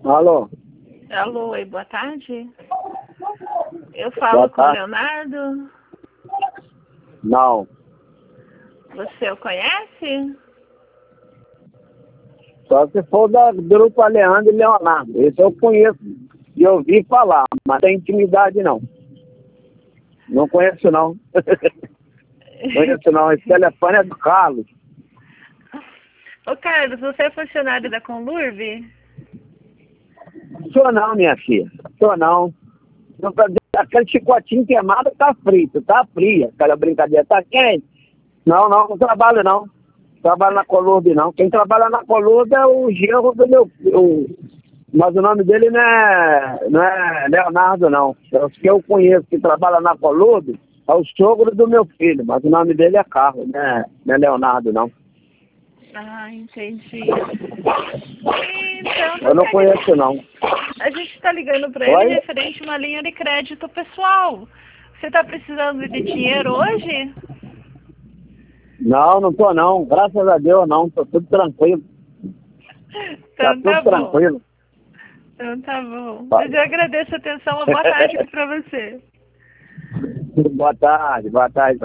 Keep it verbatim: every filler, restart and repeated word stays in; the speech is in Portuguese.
Alô? Alô, oi, boa tarde. Eu falo com o Leonardo. Não. Você o conhece? Só se for da grupo Leandro e Leonardo. Esse eu conheço e ouvi falar, mas tem intimidade não. Não conheço não. Conheço não. Esse telefone é do Carlos. Ô Carlos, você é funcionário da Conlurve? Sou não, minha filha. Sou não. Aquele chicotinho queimado tá frito, tá fria. Aquela brincadeira tá quente. Não, não, não trabalho não. Trabalho na Conlurve não. Quem trabalha na Conlurve é o genro do meu... O, mas o nome dele não é, não é Leonardo não. É os que eu conheço que trabalha na Conlurve é o sogro do meu filho, mas o nome dele é Carlos, não é, não é Leonardo não. Ah, entendi. Então, Eu não conheço não. A gente está ligando para ele Oi? referente a uma linha de crédito pessoal. Você está precisando de dinheiro hoje? Não, não tô não. Graças a Deus não. Tô tudo tranquilo. Tá Então tudo tá bom. tranquilo. Então tá bom. Vai. Mas eu agradeço a atenção. Uma boa tarde para você. Boa tarde, boa tarde.